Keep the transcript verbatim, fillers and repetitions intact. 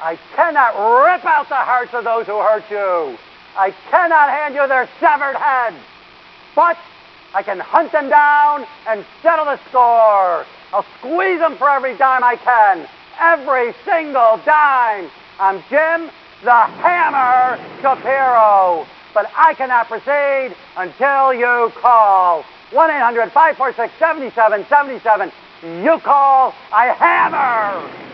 I cannot rip out the hearts of those who hurt you. I cannot hand you their severed heads. But I can hunt them down and settle the score. I'll squeeze them for every dime I can. Every single dime. I'm Jim the Hammer Shapiro. But I cannot proceed until you call. one eight hundred, five four six, seven seven seven seven. You call, I hammer.